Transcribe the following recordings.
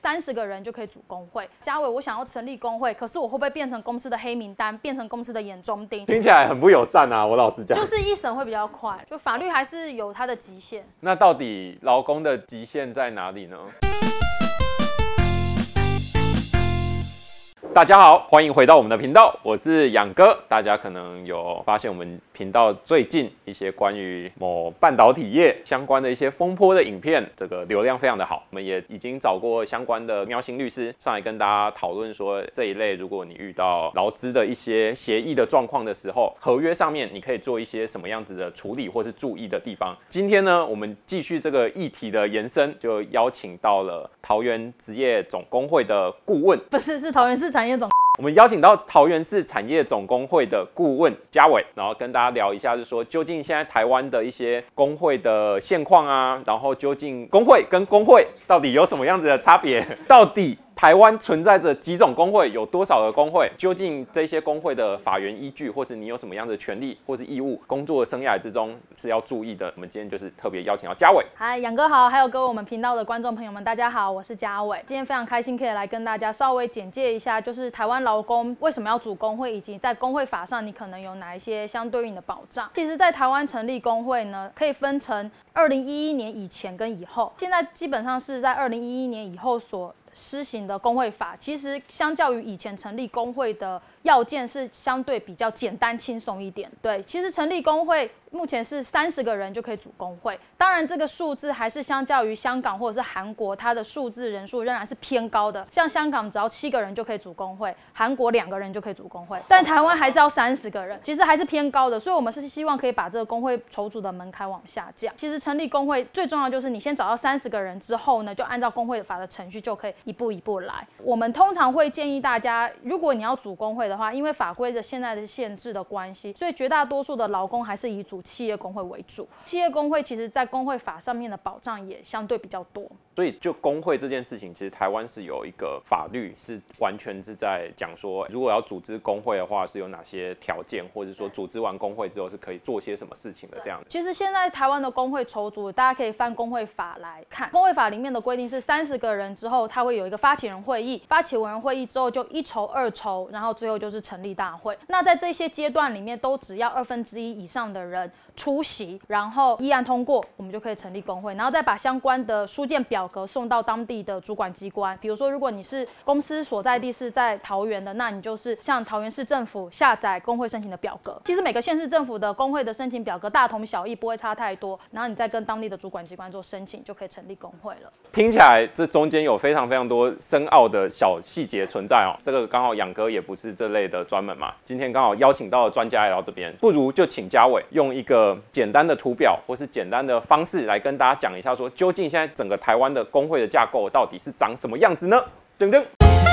30个人就可以组工会。嘉伟，我想要成立工会，可是我会不会变成公司的黑名单，变成公司的眼中钉？ 听起来很不友善啊！我老实讲， 就是一审会比较快，就法律还是有它的极限。 那到底劳工的极限在哪里呢？大家好，欢迎回到我们的频道，我是养哥。大家可能有发现我们频道最近一些关于某半导体业相关的一些风波的影片，这个流量非常的好。我们也已经找过相关的喵星律师上来跟大家讨论说，这一类如果你遇到劳资的一些协议的状况的时候，合约上面你可以做一些什么样子的处理或是注意的地方。今天呢，我们继续这个议题的延伸，就邀请到了桃园职业总工会的顾问， 不是，是桃园市产业总。 我们邀请到桃园市产业总工会的顾问嘉伟，然后跟大家聊一下，就是说究竟现在台湾的一些工会的现况啊，然后究竟工会跟工会到底有什么样子的差别？到底台湾存在着几种工会，有多少个工会？究竟这些工会的法源依据，或是你有什么样的权利或是义务，工作生涯之中是要注意的？我们今天就是特别邀请到嘉伟。 嗨，养哥好，还有各位我们频道的观众朋友们，大家好，我是嘉伟。今天非常开心可以来跟大家稍微简介一下，就是台湾劳工为什么要组工会，以及在工会法上你可能有哪一些相对应的保障。其实，在台湾成立工会呢，可以分成2011年以前跟以后。现在基本上是在2011年以后所施行的工会法，其实相较于以前成立工会的要件是相对比较简单轻松一点。对，其实成立工会目前是30个人就可以组工会，当然这个数字还是相较于香港或者是韩国，它的数字人数仍然是偏高的。像香港只要7个人就可以组工会，韩国2个人就可以组工会，但台湾还是要30个人，其实还是偏高的。所以我们是希望可以把这个工会筹组的门槛往下降。其实成立工会最重要就是你先找到30个人之后呢，就按照工会法的程序就可以一步一步来。我们通常会建议大家，如果你要组工会的话，因为法规的现在的限制的关系，所以绝大多数的劳工还是以组企业工会为主。企业工会其实在工会法上面的保障也相对比较多。 所以就工会这件事情，其实台湾是有一个法律是完全是在讲说，如果要组织工会的话，是有哪些条件，或者说组织完工会之后是可以做些什么事情的这样子。 其实现在台湾的工会筹组，大家可以翻工会法来看。工会法里面的规定是30个人之后，它会有一个发起人会议，发起人会议之后就1筹2筹，然后最后就是成立大会。那在这些阶段里面，都只要1/2以上的人出席，然后议案通过，我们就可以成立工会，然后再把相关的书件表格送到当地的主管机关。比如说，如果你是公司所在地是在桃园的，那你就是向桃园市政府下载工会申请的表格。其实每个县市政府的工会的申请表格大同小异，不会差太多。然后你再跟当地的主管机关做申请，就可以成立工会了。 听起来这中间有非常非常多深奥的小细节存在哦。这个刚好养哥也不是这类的专门嘛，今天刚好邀请到的专家来到这边，不如就请嘉伟用一个简单的图表或是简单的方式来跟大家讲一下，说究竟现在整个台湾的工会的架构到底是长什么样子呢？噔噔。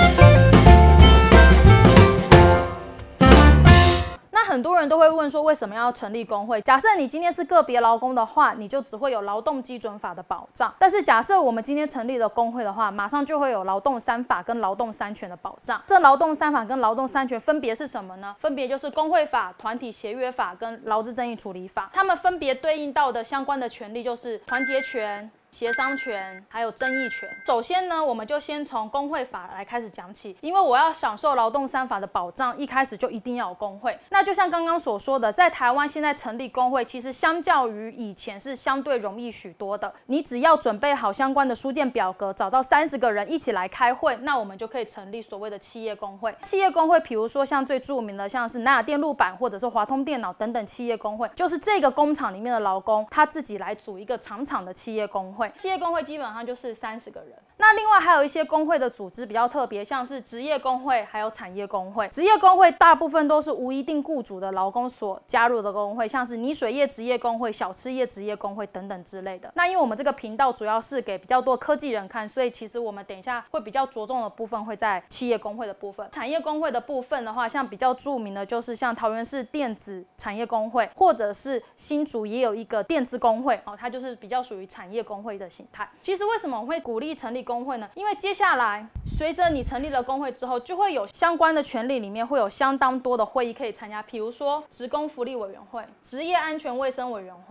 很多人都会问说，为什么要成立工会？假设你今天是个别劳工的话，你就只会有劳动基准法的保障。但是假设我们今天成立了工会的话，马上就会有劳动3法跟劳动3权的保障。这劳动3法跟劳动3权分别是什么呢？分别就是工会法、团体协约法跟劳资争议处理法。他们分别对应到的相关的权利就是团结权、协商权还有争议权。首先呢，我们就先从工会法来开始讲起，因为我要享受劳动3法的保障，一开始就一定要有工会。那就像刚刚所说的，在台湾现在成立工会，其实相较于以前是相对容易许多的。你只要准备好相关的书件表格，找到30个人一起来开会，那我们就可以成立所谓的企业工会。企业工会，比如说像最著名的，像是南亚电路板或者是华通电脑等等企业工会，就是这个工厂里面的劳工他自己来组一个厂的企业工会。企业工会基本上就是30个人。那另外还有一些工会的组织比较特别，像是职业工会还有产业工会。职业工会大部分都是无一定雇主的劳工所加入的工会，像是泥水业职业工会、小吃业职业工会等等之类的。那因为我们这个频道主要是给比较多科技人看，所以其实我们等一下会比较着重的部分会在企业工会的部分。产业工会的部分的话，像比较著名的就是像桃园市电子产业工会，或者是新竹也有一个电资工会，它就是比较属于产业工会的形态。其实为什么我会鼓励成立工会呢？因为接下来随着你成立了工会之后，就会有相关的权利里面会有相当多的会议可以参加，比如说职工福利委员会、职业安全卫生委员会，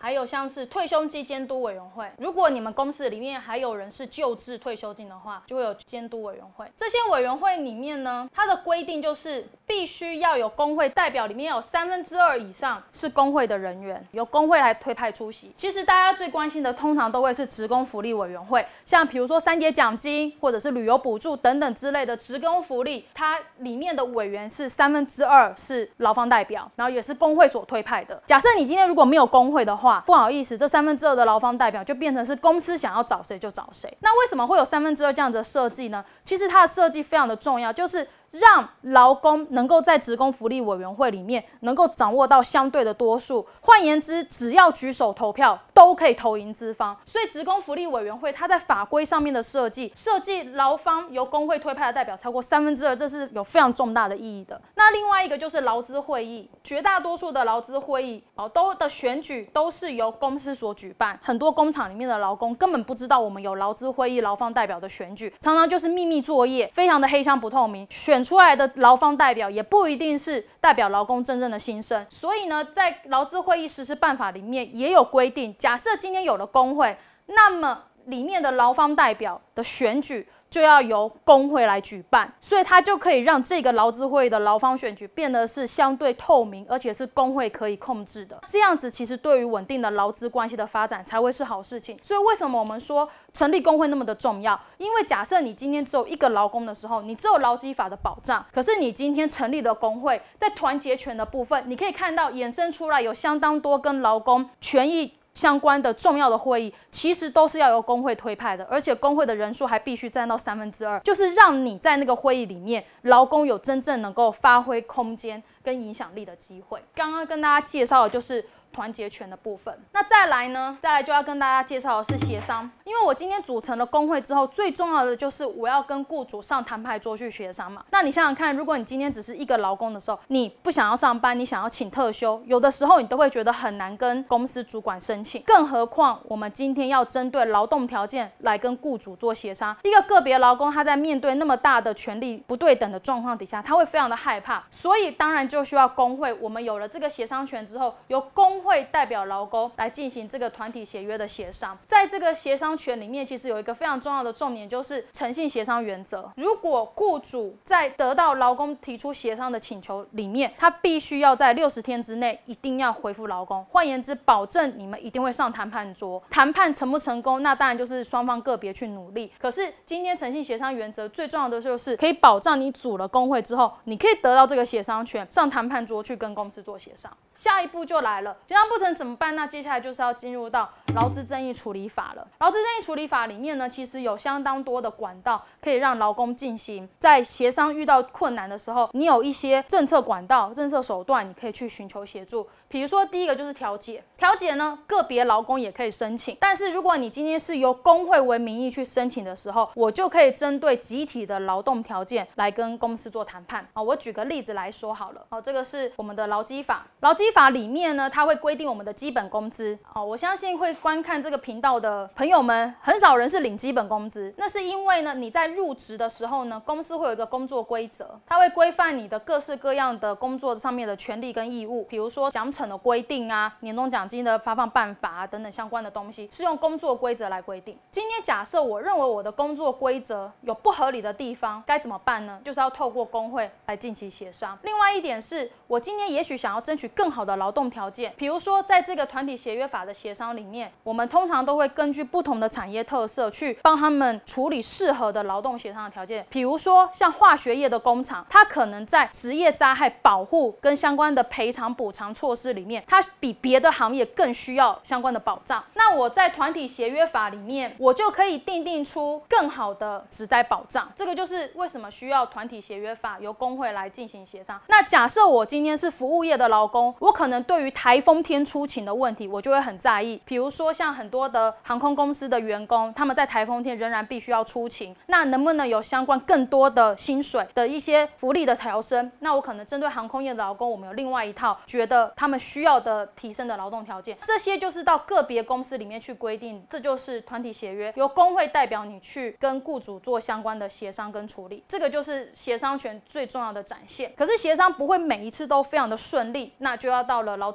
还有像是退休金监督委员会。如果你们公司里面还有人是旧制退休金的话，就会有监督委员会。这些委员会里面呢，它的规定就是必须要有工会代表，里面有2/3以上是工会的人员，由工会来推派出席。其实大家最关心的通常都会是职工福利委员会，像比如说3节奖金或者是旅游补助等等之类的职工福利，它里面的委员是2/3是劳方代表，然后也是工会所推派的。假设你今天如果没有工会的话，不好意思，这2/3的劳方代表就变成是公司想要找谁就找谁。那为什么会有2/3这样子的设计呢？其实它的设计非常的重要，就是让劳工能够在职工福利委员会里面能够掌握到相对的多数，换言之，只要举手投票都可以投赢资方。所以职工福利委员会它在法规上面的设计劳方由工会推派的代表超过2/3，这是有非常重大的意义的。那另外一个就是劳资会议，绝大多数的劳资会议都的选举都是由公司所举办，很多工厂里面的劳工根本不知道我们有劳资会议劳方代表的选举，常常就是秘密作业，非常的黑箱不透明，选出来的劳方代表也不一定是代表劳工真正的心声。所以呢，在劳资会议实施办法里面也有规定，假设今天有了工会，那么里面的劳方代表的选举就要由工会来举办，所以它就可以让这个劳资会的劳方选举变得是相对透明，而且是工会可以控制的。这样子其实对于稳定的劳资关系的发展才会是好事情。所以为什么我们说成立工会那么的重要？因为假设你今天只有一个劳工的时候，你只有劳基法的保障，可是你今天成立的工会，在团结权的部分，你可以看到衍生出来有相当多跟劳工权益相关的重要的会议，其实都是要由工会推派的，而且工会的人数还必须占到2/3，就是让你在那个会议里面，劳工有真正能够发挥空间跟影响力的机会。刚刚跟大家介绍的就是团结权的部分。那再来就要跟大家介绍的是协商。因为我今天组成了工会之后，最重要的就是我要跟雇主上谈判桌去协商嘛。那你想想看，如果你今天只是一个劳工的时候，你不想要上班，你想要请特休，有的时候你都会觉得很难跟公司主管申请，更何况我们今天要针对劳动条件来跟雇主做协商。一个个别劳工他在面对那么大的权利不对等的状况底下，他会非常的害怕，所以当然就需要工会。我们有了这个协商权之后，由工会代表劳工来进行这个团体协约的协商。在这个协商权里面，其实有一个非常重要的重点，就是诚信协商原则。如果雇主在得到劳工提出协商的请求里面，他必须要在60天之内一定要回复劳工，换言之，保证你们一定会上谈判桌。谈判成不成功，那当然就是双方个别去努力。可是今天诚信协商原则最重要的就是可以保障你组了工会之后，你可以得到这个协商权，上谈判桌去跟公司做协商。下一步就来了，协商不成怎么办？那接下来就是要进入到劳资争议处理法了。劳资争议处理法里面呢，其实有相当多的管道可以让劳工进行在协商遇到困难的时候，你有一些政策管道、政策手段，你可以去寻求协助。比如说第一个就是调解，调解呢个别劳工也可以申请，但是如果你今天是由工会为名义去申请的时候，我就可以针对集体的劳动条件来跟公司做谈判。我举个例子来说好了，这个是我们的劳基法。劳基法里面呢，它会规定我们的基本工资。我相信会观看这个频道的朋友们，很少人是领基本工资。那是因为呢，你在入职的时候呢，公司会有一个工作规则，它会规范你的各式各样的工作上面的权利跟义务，比如说奖惩的规定啊、年终奖金的发放办法啊等等相关的东西，是用工作规则来规定。今天假设我认为我的工作规则有不合理的地方，该怎么办呢？就是要透过工会来进行协商。另外一点是，我今天也许想要争取更好的劳动条件，比如说在这个团体协约法的协商里面，我们通常都会根据不同的产业特色去帮他们处理适合的劳动协商的条件。比如说像化学业的工厂，它可能在职业灾害保护跟相关的赔偿补偿措施里面，它比别的行业更需要相关的保障。那我在团体协约法里面，我就可以订定出更好的职灾保障。这个就是为什么需要团体协约法由工会来进行协商。那假设我今天是服务业的劳工，我可能对于台风天出勤的问题，我就会很在意。比如说像很多的航空公司的员工，他们在台风天仍然必须要出勤，那能不能有相关更多的薪水的一些福利的调升？那我可能针对航空业的劳工，我们有另外一套觉得他们需要的提升的劳动条件。这些就是到个别公司里面去规定，这就是团体协约，由工会代表你去跟雇主做相关的协商跟处理，这个就是协商权最重要的展现。可是协商不会每一次都非常的顺利，那就要到了劳资争议处理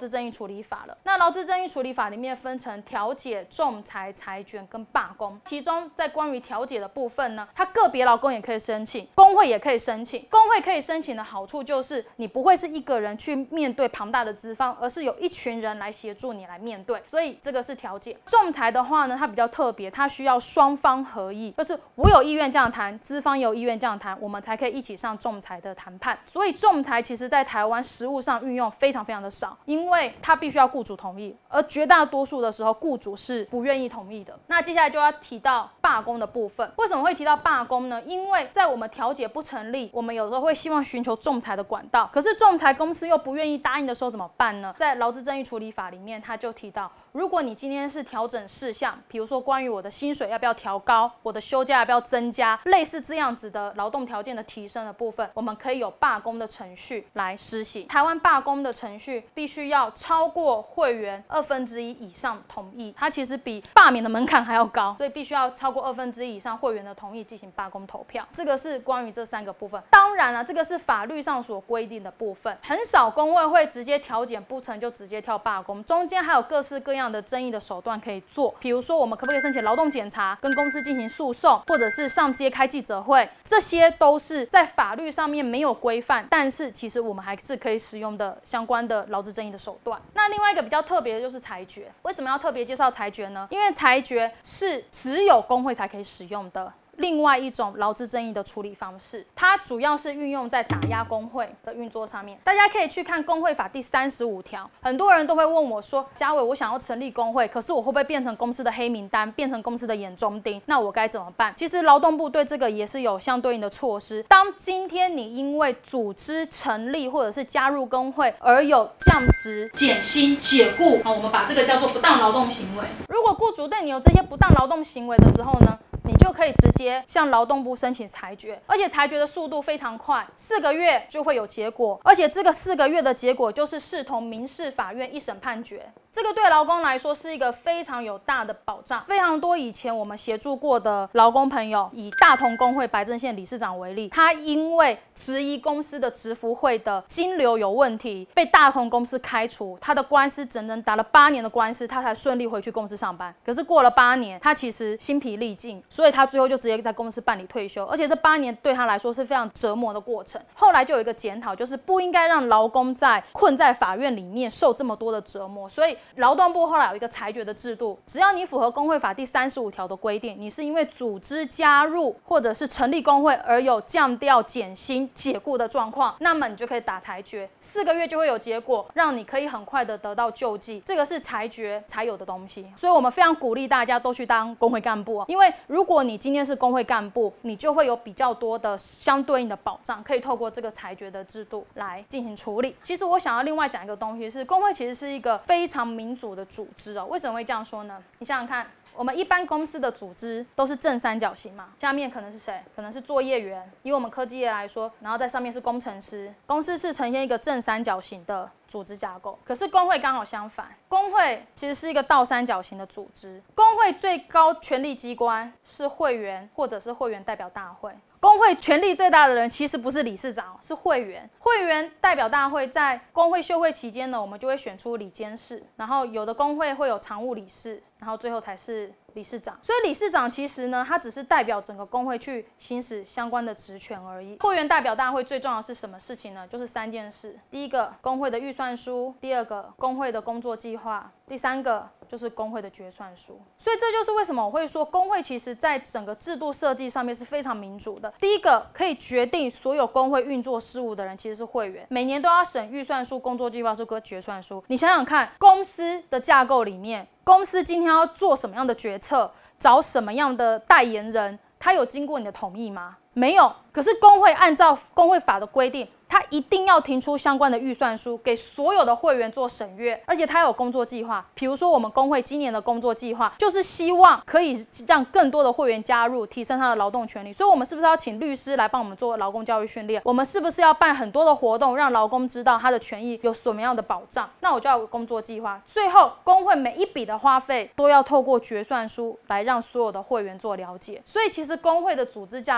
处理法了。那劳资争议处理法里面分成调解、仲裁、裁决跟罢工，其中在关于调解的部分呢，它个别劳工也可以申请，工会也可以申请。工会可以申请的好处就是你不会是一个人去面对庞大的资方，而是有一群人来协助你来面对，所以这个是调解。仲裁的话呢，它比较特别，它需要双方合意，就是我有意愿这样谈，资方也有意愿这样谈，我们才可以一起上仲裁的谈判。所以仲裁其实在台湾实务上运用非常非常的少，因为它必须要雇主同意，而绝大多数的时候雇主是不愿意同意的。那接下来就要提到罢工的部分。为什么会提到罢工呢？因为在我们调解不成立，我们有时候会希望寻求仲裁的管道，可是仲裁公司又不愿意答应的时候怎么办呢？在劳资争议处理法里面，它就提到，如果你今天是调整事项，比如说关于我的薪水要不要调高，我的休假要不要增加，类似这样子的劳动条件的提升的部分，我们可以有罢工的程序来施行。台湾罢工的程序必须要超过会员1/2以上同意，它其实比罢免的门槛还要高，所以必须要超过1/2以上会员的同意进行罢工投票。这个是关于这3个部分。当然了，这个是法律上所规定的部分，很少工会会直接调解不成就直接跳罢工，中间还有各式各样的争议的手段可以做，比如说我们可不可以申请劳动检查，跟公司进行诉讼，或者是上街开记者会，这些都是在法律上面没有规范，但是其实我们还是可以使用的相关的劳资争议的手段。那另外一个比较特别的就是裁决。为什么要特别介绍裁决呢？因为裁决是只有工会才可以使用的另外一种劳资争议的处理方式，它主要是运用在打压工会的运作上面。大家可以去看工会法第35条，很多人都会问我说，嘉伟，我想要成立工会，可是我会不会变成公司的黑名单，变成公司的眼中钉？那我该怎么办？其实劳动部对这个也是有相对应的措施。当今天你因为组织成立或者是加入工会而有降职、减薪、解雇，我们把这个叫做不当劳动行为。如果雇主对你有这些不当劳动行为的时候呢，你就可以直接向劳动部申请裁决，而且裁决的速度非常快，4个月就会有结果，而且这个4个月的结果就是视同民事法院一审判决。这个对劳工来说是一个非常有大的保障。非常多以前我们协助过的劳工朋友，以大同工会白镇县理事长为例，他因为质疑公司的职福会的金流有问题，被大同公司开除，他的官司整整打了8年的官司，他才顺利回去公司上班。可是过了8年，他其实心疲力尽，所以他最后就直接在公司办理退休，而且这8年对他来说是非常折磨的过程。后来就有一个检讨，就是不应该让劳工困在法院里面受这么多的折磨，所以劳动部后来有一个裁决的制度，只要你符合工会法第35条的规定，你是因为组织加入或者是成立工会而有降调、减薪、解雇的状况，那么你就可以打裁决，4个月就会有结果，让你可以很快的得到救济。这个是裁决才有的东西，所以我们非常鼓励大家都去当工会干部，因为如果你今天是工会干部，你就会有比较多的相对应的保障，可以透过这个裁决的制度来进行处理。其实我想要另外讲一个东西是，工会其实是一个非常民主的组织哦。为什么会这样说呢？你想想看，我们一般公司的组织都是正三角形嘛，下面可能是谁？可能是作业员，以我们科技业来说，然后在上面是工程师，公司是呈现一个正三角形的组织架构。可是工会刚好相反，工会其实是一个倒三角形的组织。工会最高权力机关是会员或者是会员代表大会。工会权力最大的人其实不是理事长，是会员。会员代表大会在工会休会期间呢，我们就会选出理监事，然后有的工会会有常务理事，然后最后才是理事长。所以理事长其实呢，他只是代表整个工会去行使相关的职权而已。会员代表大会最重要的是什么事情呢？就是3件事：第一个，工会的预算书；第二个，工会的工作计划；第三个就是工会的决算书。所以这就是为什么我会说，工会其实在整个制度设计上面是非常民主的。第一个，可以决定所有工会运作事务的人其实是会员，每年都要审预算书、工作计划书跟决算书。你想想看，公司的架构里面，公司今天要做什么样的决策，找什么样的代言人，他有经过你的同意吗？没有。可是工会按照工会法的规定，他一定要提出相关的预算书给所有的会员做审阅，而且他有工作计划。比如说我们工会今年的工作计划就是希望可以让更多的会员加入，提升他的劳动权利。所以我们是不是要请律师来帮我们做劳工教育训练？我们是不是要办很多的活动，让劳工知道他的权益有什么样的保障？那我就要有工作计划。最后工会每一笔的花费都要透过决算书来让所有的会员做了解。所以其实工会的组织架构里面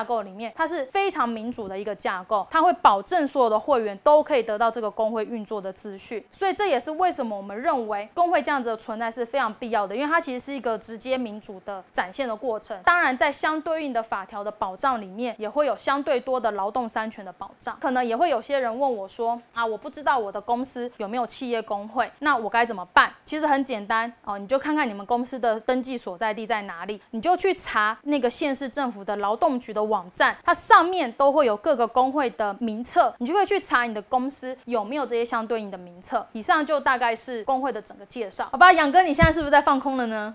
面，它是非常民主的一个架构，它会保证所有的会员都可以得到这个工会运作的资讯。所以这也是为什么我们认为工会这样子的存在是非常必要的，因为它其实是一个直接民主的展现的过程。当然在相对应的法条的保障里面，也会有相对多的劳动三权的保障。可能也会有些人问我说我不知道我的公司有没有企业工会，那我该怎么办？其实很简单你就看看你们公司的登记所在地在哪里，你就去查那个县市政府的劳动局的网站，它上面都会有各个工会的名册，你就可以去查你的公司有没有这些相对应的名册。以上就大概是工会的整个介绍，好吧？杨哥，你现在是不是在放空了呢？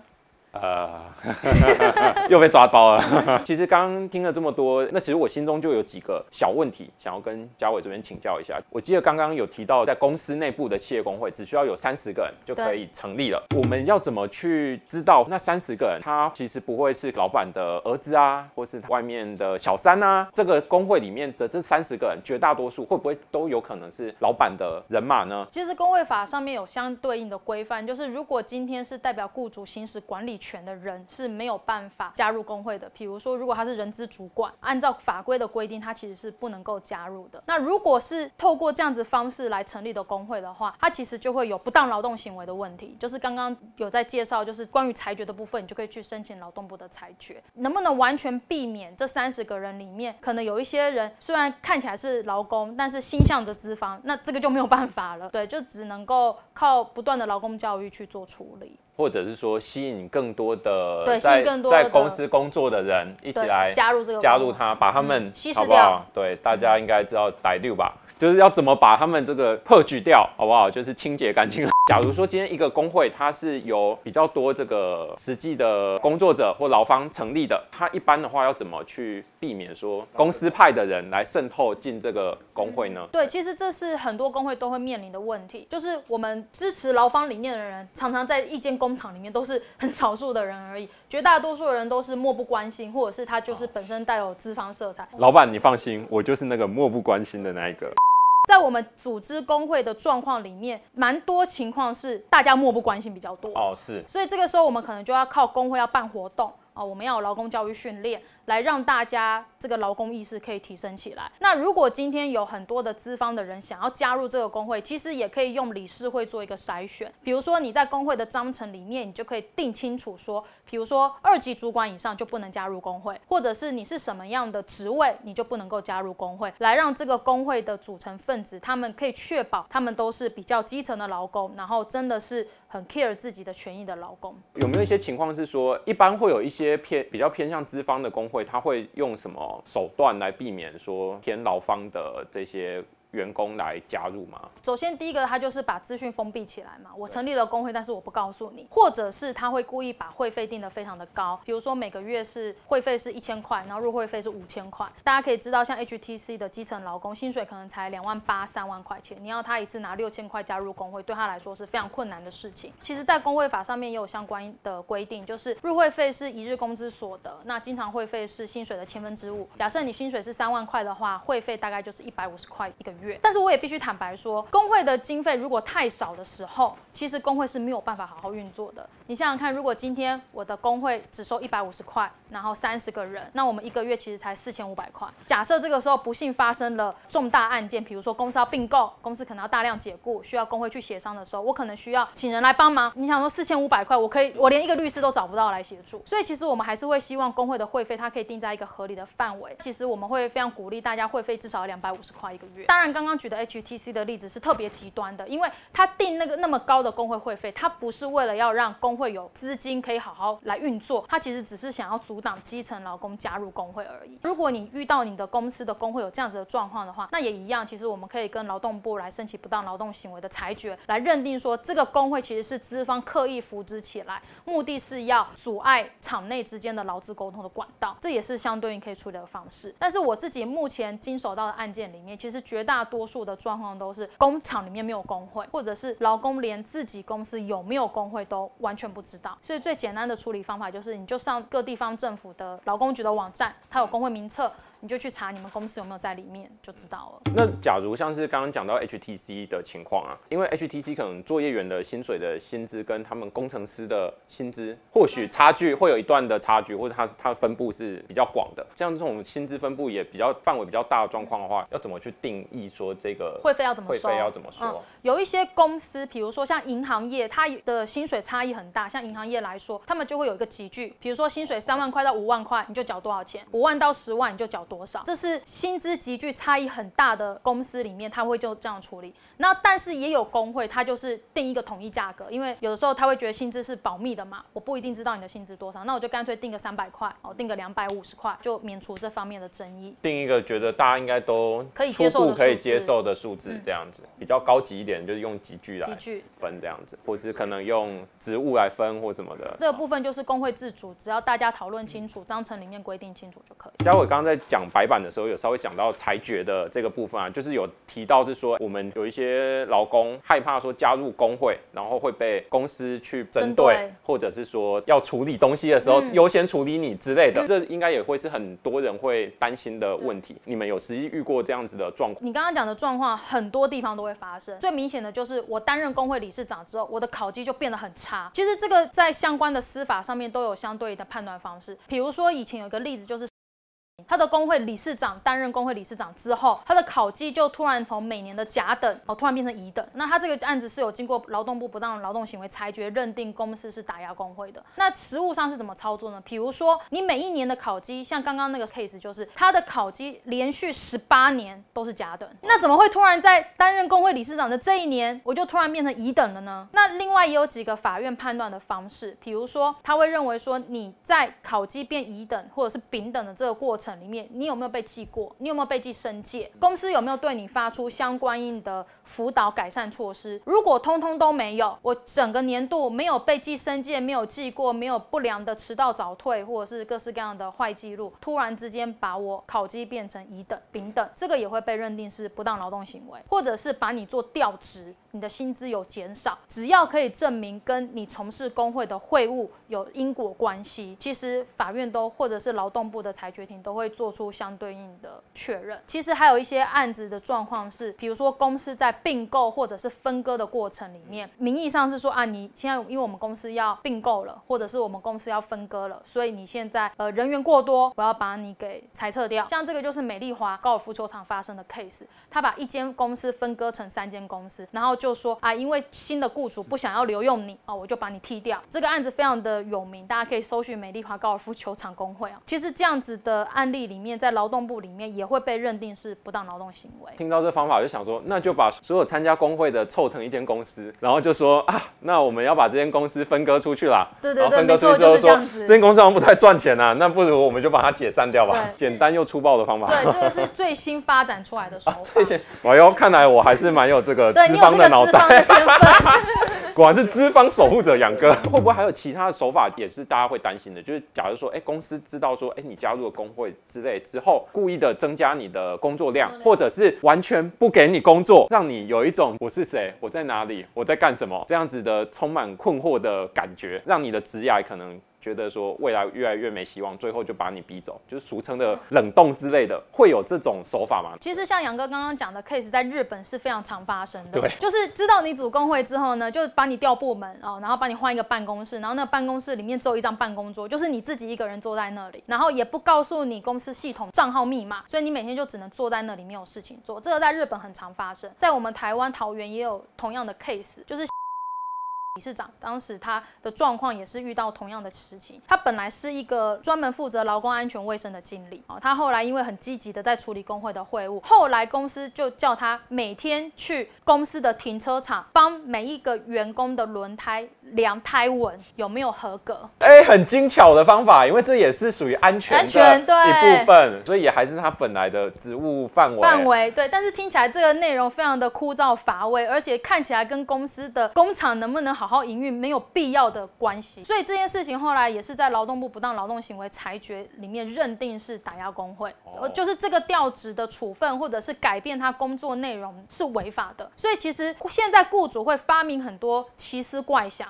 又被抓包了。其实刚刚听了这么多，那其实我心中就有几个小问题，想要跟嘉伟这边请教一下。我记得刚刚有提到，在公司内部的企业工会只需要有30个人就可以成立了。我们要怎么去知道那30个人他其实不会是老板的儿子啊，或是外面的小三啊？这个工会里面的这30个人，绝大多数会不会都有可能是老板的人马呢？ 其实工会法上面有相对应的规范，就是如果今天是代表雇主行使管理权的人是没有办法加入工会的。比如说如果他是人资主管，按照法规的规定他其实是不能够加入的。那如果是透过这样子方式来成立的工会的话，它其实就会有不当劳动行为的问题，就是刚刚有在介绍，就是关于裁决的部分，你就可以去申请劳动部的裁决。能不能完全避免这30个人里面可能有一些人虽然看起来是劳工，但是心向着资方，那这个就没有办法了。对，就只能够靠不断的劳工教育去做处理， 或者是说吸引更多的在公司工作的人一起来加入这个加入他，把他们稀释掉。 对，大家应该知道逮六吧。就是要怎么把他们这个purge掉，好不好？就是清洁干净。假如说今天一个工会它是由比较多这个实际的工作者或劳方成立的，它一般的话要怎么去避免说公司派的人来渗透进这个工会呢？ 对，其实这是很多工会都会面临的问题，就是我们支持劳方理念的人，常常在一间工厂里面都是很少数的人而已，绝大多数的人都是漠不关心，或者是他就是本身带有资方色彩。 老板，你放心，我就是那个漠不关心的那一个。 在我们组织工会的状况里面，蛮多情况是大家漠不关心比较多。 是。 所以这个时候我们可能就要靠工会要办活动我们要有劳工教育训练，来让大家这个劳工意识可以提升起来。那如果今天有很多的资方的人想要加入这个工会，其实也可以用理事会做一个筛选。比如说你在工会的章程里面，你就可以定清楚说，比如说2级主管以上就不能加入工会，或者是你是什么样的职位，你就不能够加入工会，来让这个工会的组成分子，他们可以确保他们都是比较基层的劳工，然后真的是很 care 自己的权益的劳工。 有没有一些情况是说，一般会有一些比较偏向资方的工会，他会用什么手段来避免说偏劳方的这些员工来加入吗？ 首先第一个，他就是把资讯封闭起来嘛，我成立了工会，但是我不告诉你，或者是他会故意把会费定得非常的高，比如说每个月是会费是1000块，然后入会费是5000块。大家可以知道，像 HTC 的基层劳工薪水可能才2万8、3万块钱，你要他一次拿6000块加入工会，对他来说是非常困难的事情。其实，在工会法上面也有相关的规定，就是入会费是1日工资所得，那经常会费是薪水的5%。假设你薪水是3万块的话，会费大概就是150块一个月。但是我也必须坦白说，工会的经费如果太少的时候，其实工会是没有办法好好运作的。你想想看，如果今天我的工会只收150块，然后30个人，那我们一个月其实才4500块。假设这个时候不幸发生了重大案件，比如说公司要并购，公司可能要大量解雇，需要工会去协商的时候，我可能需要请人来帮忙。你想说4500块，我连一个律师都找不到来协助。所以其实我们还是会希望工会的会费它可以定在一个合理的范围。其实我们会非常鼓励大家会费至少要250块一个月。当然，刚刚举的HTC 的例子是特别极端的，因为他定那么高的工会会费，他不是为了要让工会有资金可以好好来运作，他其实只是想要阻挡基层劳工加入工会而已。如果你遇到你的公司的工会有这样子的状况的话，那也一样，其实我们可以跟劳动部来申请不当劳动行为的裁决，来认定说这个工会其实是资方刻意扶植起来，目的是要阻碍场内之间的劳资沟通的管道，这也是相对应可以处理的方式。但是我自己目前经手到的案件里面，其实绝大多数的状况都是工厂里面没有工会，或者是劳工连自己公司有没有工会都完全不知道。所以最简单的处理方法就是，你就上各地方政府的劳工局的网站，它有工会名册， 你就去查你们公司有没有在里面，就知道了。 那假如像是刚刚讲到 HTC 的情况啊，因为 HTC 可能作业员的薪水的薪资跟他们工程师的薪资或许差距会有一段的差距，或者它的分布是比较广的，像这种薪资分布也比较范围比较大的状况的话，要怎么去定义说这个会费要怎么收？ 会费要怎么说？ 有一些公司，比如说像银行业，它的薪水差异很大。像银行业来说，他们就会有一个集聚，比如说薪水3万块到5万块，你就缴多少钱；5万到10万，你就缴多少。这是薪资集聚差异很大的公司里面，他会就这样处理。那但是也有工会，它就是定一个统一价格，因为有的时候他会觉得薪资是保密的嘛，我不一定知道你的薪资多少，那我就干脆定个300块，定个250块，就免除这方面的争议。 定一个觉得大家应该都可以接受的可以接受的数字，这样子比较高级一点，就是用集聚来分这样子，或是可能用职务来分或什么的。 这个部分就是工会自主，只要大家讨论清楚，章程里面规定清楚就可以。 嘉伟刚刚在讲白板的时候，有稍微讲到裁决的这个部分啊，就是有提到是说，我们有一些劳工害怕说加入工会，然后会被公司去针对，或者是说要处理东西的时候优先处理你之类的，这应该也会是很多人会担心的问题。你们有实际遇过这样子的状况？ 你刚刚讲的状况，很多地方都会发生。最明显的就是我担任工会理事长之后，我的考绩就变得很差。其实这个在相关的司法上面都有相对的判断方式。比如说以前有一个例子就是。他的工会理事长担任工会理事长之后，他的考绩就突然从每年的甲等突然变成乙等。那他这个案子是有经过劳动部不当劳动行为裁决认定公司是打压工会的。那实务上是怎么操作呢？比如说你每一年的考绩，像刚刚那个 case 就是他的考绩连续18年都是甲等，那怎么会突然在担任工会理事长的这一年我就突然变成乙等了呢？那另外也有几个法院判断的方式，比如说他会认为说你在考绩变乙等或者是丙等的这个过程里面，你有没有被记过？你有没有被记申诫？公司有没有对你发出相关应的辅导改善措施？如果通通都没有，我整个年度没有被记申诫，没有记过，没有不良的迟到早退或者是各式各样的坏记录，突然之间把我考绩变成乙等、丙等，这个也会被认定是不当劳动行为，或者是把你做调职，你的薪资有减少，只要可以证明跟你从事工会的会务有因果关系，其实法院都或者是劳动部的裁决庭都会做出相对应的确认。其实还有一些案子的状况是，比如说公司在并购或者是分割的过程里面，名义上是说啊，你现在因为我们公司要并购了，或者是我们公司要分割了，所以你现在人员过多，我要把你给裁撤掉。像这个就是美丽华高尔夫球场发生的 case， 他把一间公司分割成3间公司，然后就说啊，因为新的雇主不想要留用你我就把你踢掉。这个案子非常的有名，大家可以搜寻美丽华高尔夫球场工会其实这样子的案例里面，在劳动部里面也会被认定是不当劳动行为。 听到这方法，我就想说，那就把所有参加工会的凑成一间公司，然后就说啊，那我们要把这间公司分割出去啦。 对对对，分割出去之后说， 这间公司好像不太赚钱啊，那不如我们就把它解散掉吧。简单又粗暴的方法。 对，这个是最新发展出来的手法。 哎呦，看来我还是蛮有这个资方的脑袋。果然是资方守护者杨哥。会不会还有其他的手法也是大家会担心的？就是假如说，公司知道说，你加入了工会之类之后，故意的增加你的工作量，或者是完全不给你工作，让你有一种我是谁，我在哪里，我在干什么这样子的充满困惑的感觉，让你的职涯可能觉得说未来越来越没希望，最后就把你逼走，就是俗称的冷冻之类的，会有这种手法吗？ 其实像杨哥刚刚讲的 case， 在日本是非常常发生的。 对， 就是知道你组工会之后呢，就把你调部门然后把你换一个办公室，然后那个办公室里面只有一张办公桌，就是你自己一个人坐在那里，然后也不告诉你公司系统账号密码，所以你每天就只能坐在那里没有事情做。这个在日本很常发生，在我们台湾桃园也有同样的 case， 就是。理事长当时他的状况也是遇到同样的事情，他本来是一个专门负责劳工安全卫生的经理他后来因为很积极的在处理工会的会务，后来公司就叫他每天去公司的停车场帮每一个员工的轮胎量胎纹有没有合格。 很精巧的方法，因为这也是属于安全的一部分，所以也还是他本来的职务范围。 对，但是听起来这个内容非常的枯燥乏味，而且看起来跟公司的工厂能不能好好营运没有必要的关系，所以这件事情后来也是在劳动部不当劳动行为裁决里面认定是打压工会，就是这个调职的处分或者是改变他工作内容是违法的。所以其实现在雇主会发明很多奇思怪想，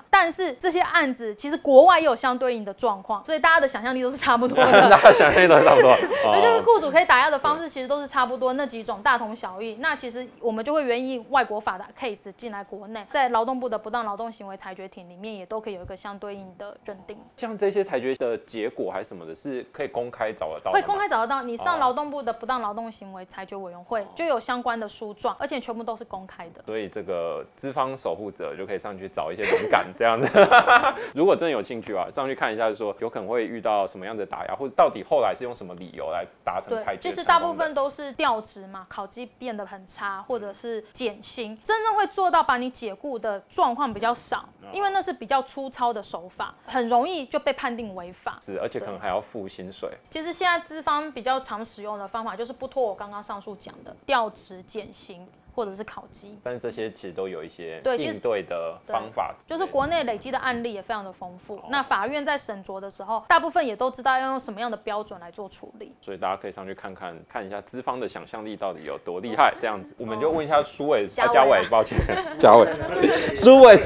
但是这些案子其实国外也有相对应的状况，所以大家的想象力都是差不多的。 大家想象力都差不多。 对，就是雇主可以打压的方式其实都是差不多，那几种大同小异。那其实我们就会援引外国法的 case 进来国内，在劳动部的不当劳动行为裁决庭里面也都可以有一个相对应的认定。 像这些裁决的结果还是什么的，是可以公开找得到的吗？ 会公开找得到，你上劳动部的不当劳动行为裁决委员会就有相关的书状，而且全部都是公开的。 所以这个资方守护者就可以上去找一些灵感这样子。如果真的有兴趣啊，上去看一下，就说有可能会遇到什么样的打压，或者到底后来是用什么理由来达成裁决。 其实大部分都是调职嘛，考绩变得很差，或者是减薪，真正会做到把你解雇的状况比较少，因为那是比较粗糙的手法，很容易就被判定违法。 是，而且可能还要付薪水。 其实现在资方比较常使用的方法就是不拖我刚刚上述讲的调职、减薪，或者是考绩， 但是这些其实都有一些应对的方法， 就是国内累积的案例也非常的丰富。那法院在审酌的时候，大部分也都知道要用什么样的标准来做处理， 所以大家可以上去看一下资方的想象力到底有多厉害。这样子，我们就问一下苏伟、嘉伟，抱歉，嘉伟，苏伟。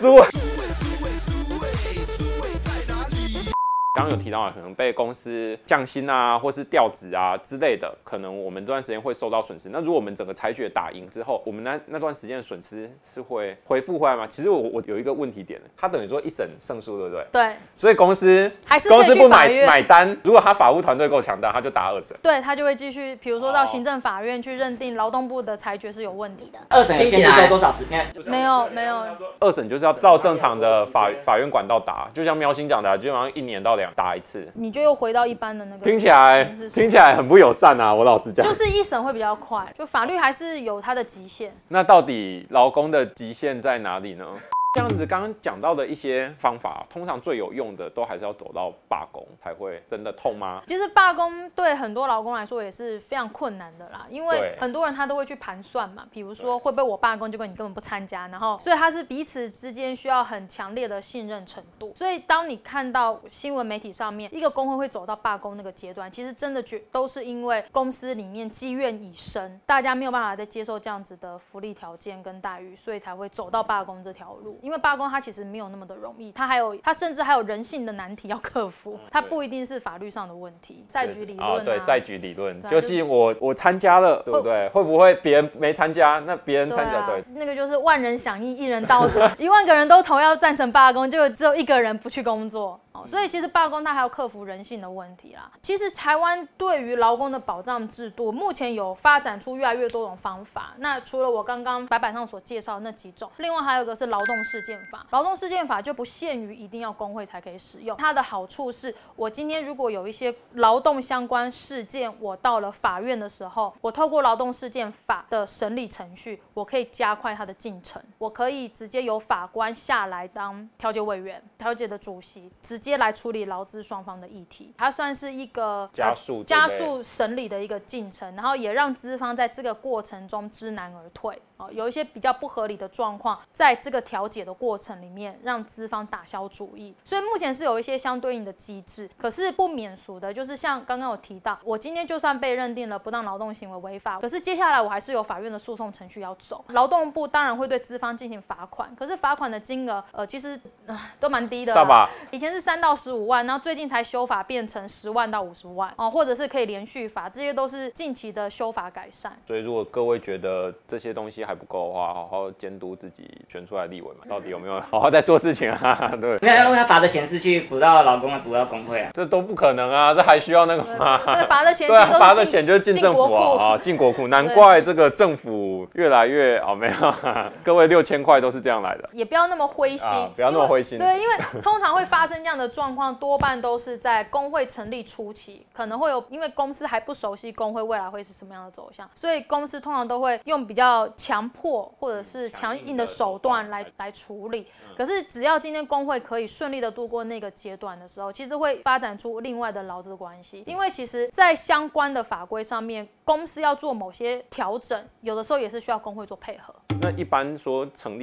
刚刚有提到啊，可能被公司降薪啊，或是调职啊之类的，可能我们这段时间会受到损失。那如果我们整个裁决打赢之后，我们那段时间的损失是会恢复回来吗？其实我有一个问题点，他等于说一审胜诉，对不对？ 对。 所以公司不买单，如果他法务团队够强大，他就打二审。 对，他就会继续，比如说到行政法院去认定劳动部的裁决是有问题的。 二审有限制收多少时间？ 没有。 二审就是要照正常的法院管道打，就像喵星讲的，基本上1年到2打一次， 你就又回到一般的那个。 听起来很不友善啊！我老实讲， 就是一审会比较快，就法律还是有它的极限。 那到底劳工的极限在哪里呢？这样子刚刚讲到的一些方法，通常最有用的都还是要走到罢工才会真的痛吗？ 其实罢工对很多劳工来说也是非常困难的啦，因为很多人他都会去盘算嘛，比如说会不会我罢工，结果你根本不参加，然后所以他是彼此之间需要很强烈的信任程度。所以当你看到新闻媒体上面一个工会会走到罢工那个阶段，其实真的都是因为公司里面积怨已深，大家没有办法再接受这样子的福利条件跟待遇，所以才会走到罢工这条路。因为罢工它其实没有那么的容易，它甚至还有人性的难题要克服，它不一定是法律上的问题。赛局理论对，赛局理论，究竟我参加了，对不对？会不会别人没参加，那别人参加，对， 那个就是万人响应，一人到场，10000个人都投要赞成罢工，就只有1个人不去工作。所以其实罢工它还要克服人性的问题啦。其实台湾对于劳工的保障制度，目前有发展出越来越多种方法。那除了我刚刚白板上所介绍的那几种，另外还有一个是劳动事件法。劳动事件法就不限于一定要工会才可以使用，它的好处是我今天如果有一些劳动相关事件，我到了法院的时候，我透过劳动事件法的审理程序，我可以加快它的进程，我可以直接由法官下来当调解委员、调解的主席，直接来处理劳资双方的议题，它算是一个加速审理的一个进程，然后也让资方在这个过程中知难而退。有一些比较不合理的状况，在这个调解的过程里面，让资方打消主意。所以目前是有一些相对应的机制，可是不免俗的，就是像刚刚有提到，我今天就算被认定了不当劳动行为违法，可是接下来我还是有法院的诉讼程序要走。劳动部当然会对资方进行罚款，可是罚款的金额，其实都蛮低的啦。以前是3到15万，然后最近才修法变成10万到50万或者是可以连续罚，这些都是近期的修法改善。 所以如果各位觉得这些东西还不够的话，好好监督自己选出来的立委嘛，到底有没有好好在做事情啊？对， 没有要问他罚的钱是去补到劳工，补到工会啊？ 这都不可能啊，这还需要那个吗？ 对，罚的钱， 对啊，罚的钱就是进政府啊，进国库，难怪这个政府越来越没有，各位6000块都是这样来的， 也不要那么灰心， 不要那么灰心。 对，因为通常会发生这样的状况，多半都是在工会成立初期，可能会有，因为公司还不熟悉工会未来会是什么样的走向，所以公司通常都会用比较强迫或者是强硬的手段来处理。可是只要今天工会可以顺利的度过那个阶段的时候，其实会发展出另外的劳资关系。因为其实在相关的法规上面，公司要做某些调整，有的时候也是需要工会做配合。 那一般说成立工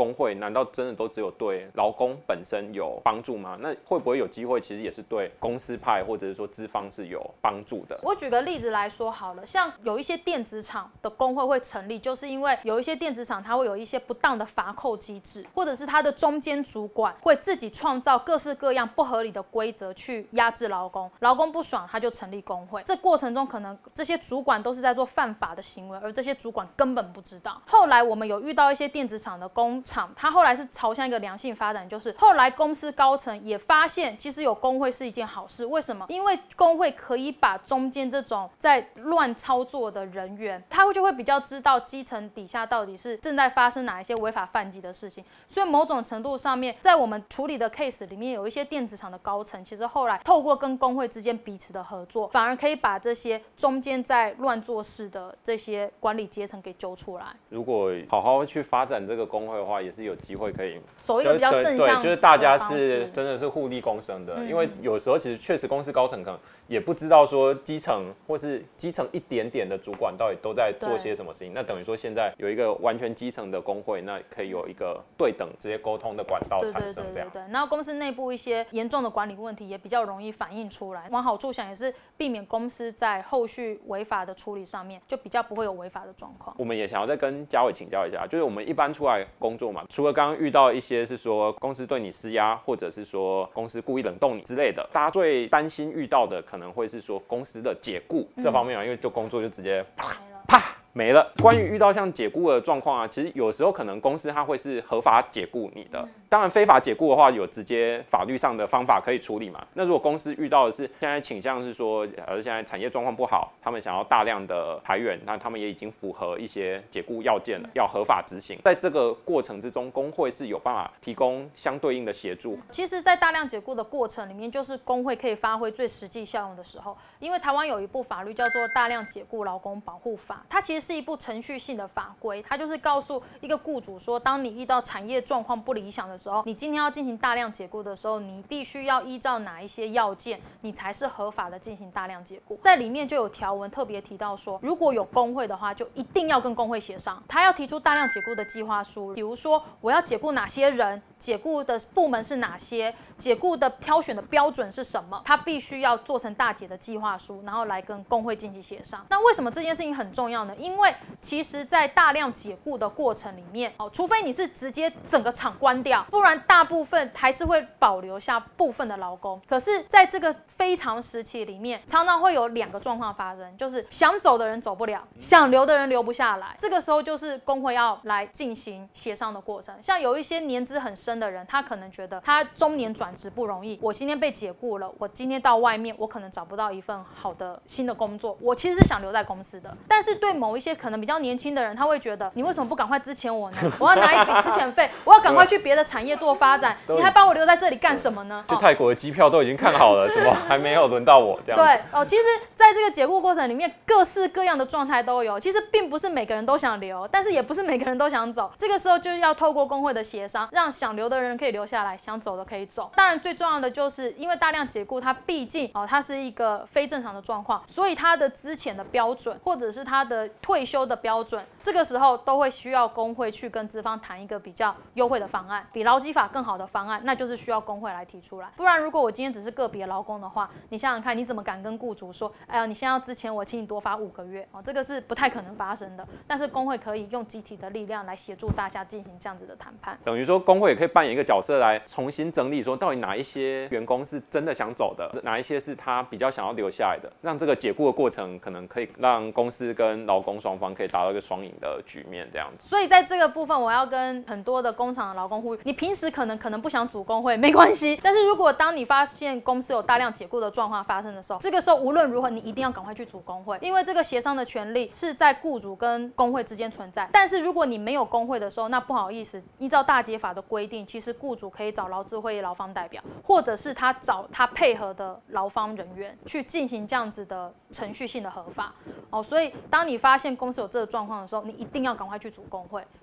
工会难道真的都只有对劳工本身有帮助吗？那会不会有机会其实也是对公司派或者是说资方是有帮助的？ 我举个例子来说好了，像有一些电子厂的工会会成立，就是因为有一些电子厂它会有一些不当的罚扣机制，或者是它的中间主管会自己创造各式各样不合理的规则去压制劳工，劳工不爽他就成立工会，这过程中可能这些主管都是在做犯法的行为，而这些主管根本不知道。后来我们有遇到一些电子厂的工厂，它后来是朝向一个良性发展，就是后来公司高层也发现其实有工会是一件好事。为什么？因为工会可以把中间这种在乱操作的人员，他就会比较知道基层底下到底是正在发生哪一些违法犯纪的事情。所以某种程度上面，在我们处理的 case 里面，有一些电子厂的高层，其实后来透过跟工会之间彼此的合作，反而可以把这些中间在乱做事的这些管理阶层给揪出来。 如果好好去发展这个工会的话，也是有机会可以走一个比较正向的就是大家是真的是互利共生的。因为有时候其实确实公司高层可能也不知道说基层或是基层一点点的主管到底都在做些什么事情。那等于说现在有一个完全基层的工会，那可以有一个对等直接沟通的管道产生这样。 对，然后公司内部一些严重的管理问题也比较容易反映出来。往好处想，也是避免公司在后续违法的处理上面就比较不会有违法的状况。 我们也想要再跟嘉伟请教一下，就是我们一般出来工作嘛，除了刚刚遇到一些是说公司对你施压，或者是说公司故意冷冻你之类的，大家最担心遇到的可能会是说公司的解雇这方面嘛，因为就工作就直接啪没了。关于遇到像解雇的状况啊，其实有时候可能公司它会是合法解雇你的，当然非法解雇的话有直接法律上的方法可以处理嘛。那如果公司遇到的是现在倾向是说，现在产业状况不好，他们想要大量的裁员，那他们也已经符合一些解雇要件了，要合法执行。在这个过程之中，工会是有办法提供相对应的协助。 其实，在大量解雇的过程里面，就是工会可以发挥最实际效用的时候。因为台湾有一部法律叫做《大量解雇劳工保护法》，它其实是一部程序性的法规，它就是告诉一个雇主说，当你遇到产业状况不理想的时候，你今天要进行大量解雇的时候，你必须要依照哪一些要件，你才是合法的进行大量解雇。在里面就有条文特别提到说，如果有工会的话，就一定要跟工会协商，他要提出大量解雇的计划书，比如说我要解雇哪些人，解雇的部门是哪些，解雇的挑选的标准是什么，他必须要做成大解的计划书，然后来跟工会进行协商。那为什么这件事情很重要呢？因为其实在大量解雇的过程里面，除非你是直接整个厂关掉，不然大部分还是会保留下部分的劳工。可是在这个非常时期里面，常常会有2个状况发生，就是想走的人走不了，想留的人留不下来。这个时候就是工会要来进行协商的过程。像有一些年资很深的人，他可能觉得他中年转职不容易，我今天被解雇了，我今天到外面我可能找不到一份好的新的工作，我其实是想留在公司的。但是对某一些可能比较年轻的人，他会觉得你为什么不赶快资遣我呢？我要拿一笔资遣费，我要赶快去别的产业做发展，你还把我留在这里干什么呢？ 去泰国的机票都已经看好了，怎么还没有轮到我这样子？ 对其实在这个解雇过程里面，各式各样的状态都有。其实并不是每个人都想留，但是也不是每个人都想走。这个时候就要透过工会的协商，让想留的人可以留下来，想走的可以走。当然最重要的就是因为大量解雇，它毕竟它是一个非正常的状况，所以它的资遣的标准或者是它的退休的标准，这个时候都会需要工会去跟资方谈一个比较优惠的方案，比劳基法更好的方案，那就是需要工会来提出来。不然如果我今天只是个别劳工的话，你想想看，你怎么敢跟雇主说，哎呀，你现在要资遣我，请你多发5个月这个是不太可能发生的。但是工会可以用集体的力量来协助大家进行这样子的谈判。 等于说工会也可以扮演一个角色来重新整理，说到底哪一些员工是真的想走的，哪一些是他比较想要留下来的，让这个解雇的过程可能可以让公司跟劳工双方可以达到一个双赢的局面这样子。 所以在这个部分，我要跟很多的工厂的劳工呼吁，你平时可能不想组工会没关系，但是如果当你发现公司有大量解雇的状况发生的时候，这个时候无论如何你一定要赶快去组工会，因为这个协商的权利是在雇主跟工会之间存在。但是如果你没有工会的时候，那不好意思，依照大解法的规定，其实雇主可以找劳资会议劳方代表，或者是他找他配合的劳方人员去进行这样子的程序性的合法。所以当你发现公司有这个状况的时候，你一定要赶快去组工会，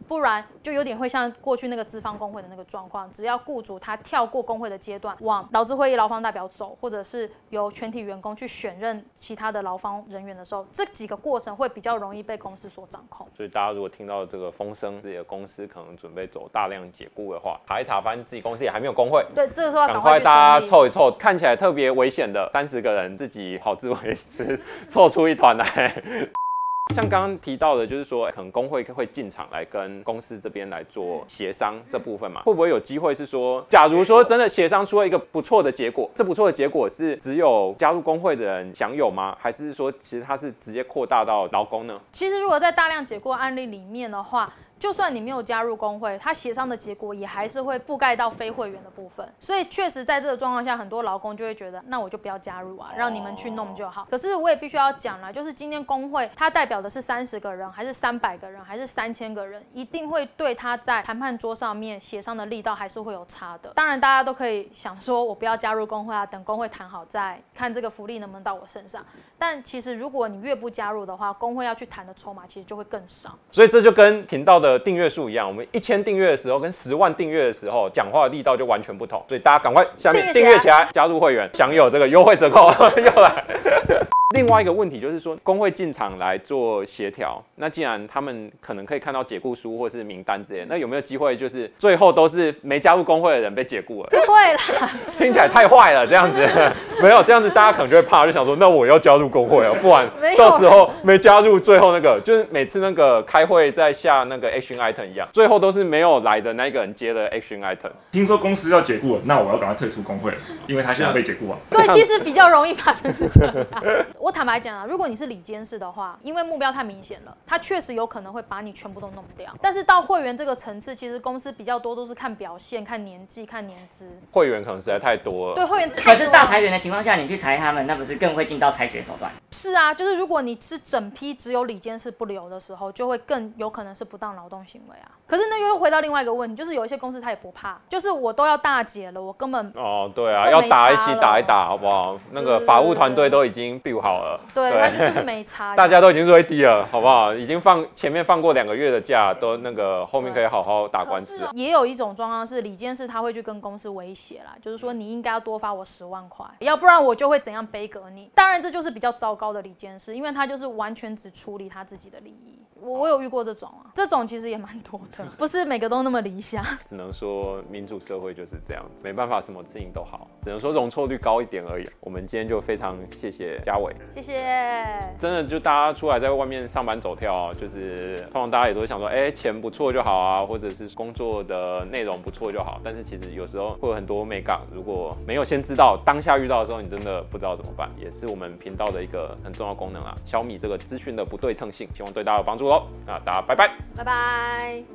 不然就有点会像过去那个资方工会的那个状况，只要雇主他跳过工会的阶段，往劳资会议劳方代表走，或者是由全体员工去选任其他的劳方人员的时候，这几个过程会比较容易被公司所掌控。 所以大家如果听到这个风声，自己的公司可能准备走大量解雇的话，查一查，发现自己公司也还没有工会， 对，这个时候要赶快快去大家凑一凑，看起来特别危险的30个人，自己好自为之，凑出一团来。像刚刚提到的，就是说，可能工会会进场来跟公司这边来做协商这部分嘛，会不会有机会是说，假如说真的协商出了一个不错的结果，这不错的结果是只有加入工会的人享有吗？还是说，其实它是直接扩大到劳工呢？ 其实如果在大量解雇案例里面的话，就算你没有加入工会，他协商的结果也还是会覆盖到非会员的部分。所以确实在这个状况下，很多劳工就会觉得，那我就不要加入啊，让你们去弄就好。可是我也必须要讲啦，就是今天工会它代表的是30个人，还是300个人，还是3000个人，一定会对他在谈判桌上面协商的力道还是会有差的。当然大家都可以想说，我不要加入工会啊，等工会谈好再看这个福利能不能到我身上。但其实如果你越不加入的话，工会要去谈的筹码其实就会更少。 所以这就跟频道的订阅数一样，我们1000订阅的时候跟10万订阅的时候，讲话的力道就完全不同。所以大家赶快下面订阅起来，加入会员，享有这个优惠折扣。又来。另外一个问题就是说，工会进场来做协调，那既然他们可能可以看到解雇书或是名单之类的，那有没有机会就是最后都是没加入工会的人被解雇了？ 不会啦， 听起来太坏了，这样子没有这样子，大家可能就会怕，就想说，那我要加入工会哦，不然到时候没加入，最后那个就是每次那个开会在下那个 action item 一样，最后都是没有来的那个人接了 action item。 听说公司要解雇了，那我要赶快退出工会了，因为他现在被解雇啊。 对，其实比较容易发生是这样。我坦白讲啊，如果你是理监事的话，因为目标太明显了，他确实有可能会把你全部都弄掉。但是到会员这个层次，其实公司比较多都是看表现、看年纪、看年资。 会员可能实在太多了。 对，会员太多了。 可是大裁员的情况下，你去裁他们，那不是更会进到裁决手段？ 是啊，就是如果你是整批只有理监事不留的时候，就会更有可能是不当劳动行为啊。可是那又回到另外一个问题，就是有一些公司他也不怕，就是我都要大解了，我根本对啊，要打一起打一打，好不好？那个法务团队都已经 build 好了， 对，他就是没差， 大家都已经 ready 了，好不好？已经前面放过2个月的假，都那个后面可以好好打官司。 也有一种状况是，理监事他会去跟公司威胁啦，就是说你应该要多发我10万块，要不然我就会怎样背革你。当然这就是比较糟糕的理监事，因为他就是完全只处理他自己的利益。我有遇过这种啊，这种其实也蛮多的，不是每个都那么理想。只能说民主社会就是这样，没办法什么事情都好，只能说容错率高一点而已。我们今天就非常谢谢嘉伟， 谢谢。 真的就大家出来在外面上班走跳啊，就是通常大家也都会想说，钱不错就好啊，或者是工作的内容不错就好。但是其实有时候会有很多美感，如果没有先知道，当下遇到的时候，你真的不知道怎么办，也是我们频道的一个很重要功能啊，消弭这个资讯的不对称性，希望对大家有帮助哦。那大家拜拜， 拜拜。